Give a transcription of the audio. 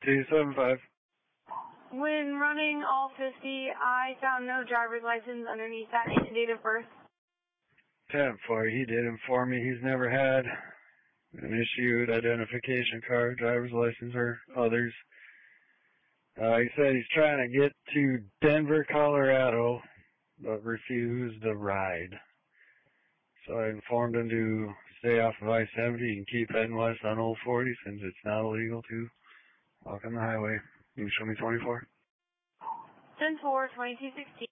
275. When running all 50, I found no driver's license underneath that date of birth. 10-4. He did inform me he's never had an issued identification card, driver's license, or others. He said he's trying to get to Denver, Colorado, but refused a ride. So I informed him to stay off of I-70 and keep heading west on Old 40 since it's not illegal to walk on the highway. Can you show me 24? 10-4, 2216.